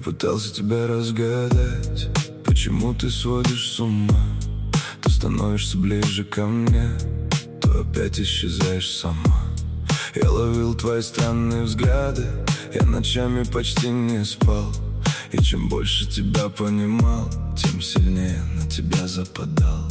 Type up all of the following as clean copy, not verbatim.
пытался тебя разгадать, почему ты сводишь с ума. То становишься ближе ко мне, то опять исчезаешь сама. Я ловил твои странные взгляды, я ночами почти не спал. И чем больше тебя понимал, тем сильнее на тебя западал.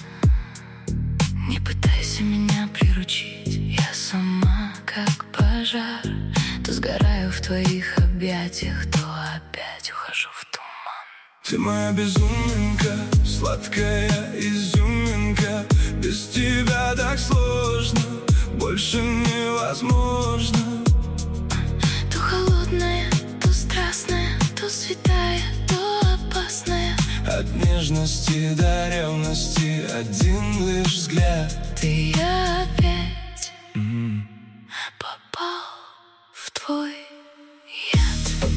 Не пытайся меня приручить, я сама как пожар. То сгораю в твоих объятиях, то опять ухожу в туман. Ты моя безуминка, сладкая изюминка. Без тебя так сложно, больше невозможно. То холодная, то страстная, то святая, то опасная. От нежности до ревности один лишь взгляд. Ты опять попал в твой яд.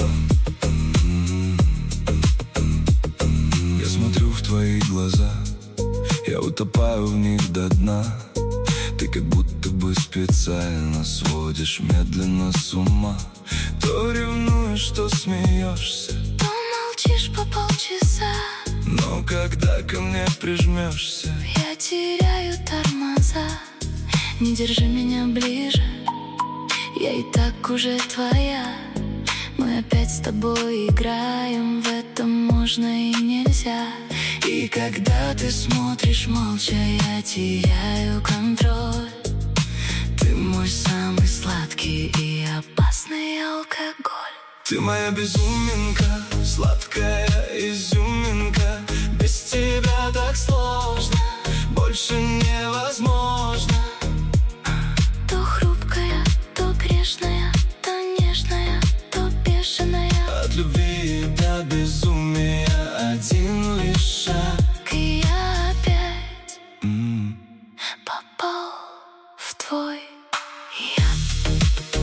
Я смотрю в твои глаза, я утопаю в них до дна. Ты как будто бы специально сводишь медленно с ума. То ревнуешь, то смеешься, То молчишь по полчаса. но когда ко мне прижмешься, Я теряю тормоза. Не держи меня ближе, я и так уже твоя. Мы опять с тобой играем, в этом можно и нельзя. И когда ты смотришь молча, я теряю контроль. Ты мой самый сладкий и опасный алкоголь. ты моя безуминка, сладкая изюминка. Без тебя так сложно, больше невозможно. То хрупкая, то грешная, то нежная, то бешеная. От любви до безумия один лишь шаг. И я опять попал в твой яд.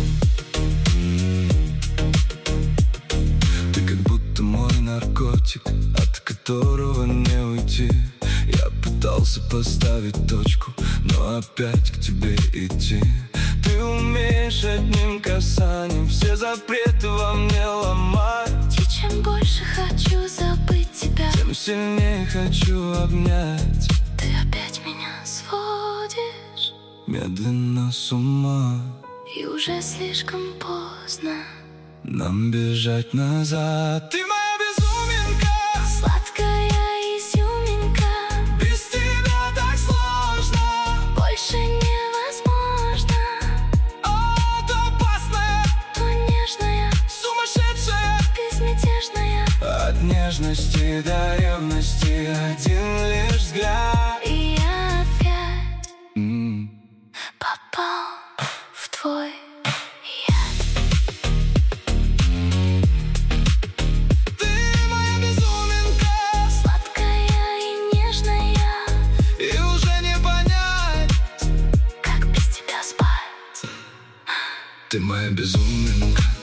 Ты как будто мой наркотик, от которого не уйти. Я пытался поставить точку, но опять к тебе идти. Ты умеешь одним касанием все запреты во мне ломать. И чем больше хочу забыть тебя, тем сильнее хочу обнять. ты опять меня сводишь, Медленно с ума, и уже слишком поздно. нам бежать назад. Ты моя безуминка, Сладкая изюминка. без тебя так сложно. Больше невозможно. От опасная, То нежная, сумасшедшая, безмятежная. от нежности до ревности один лишь взгляд. И я опять попал в твой яд. Ты моя безуминка, Сладкая и нежная, и уже не понять. как без тебя спать. Ты моя безуминка.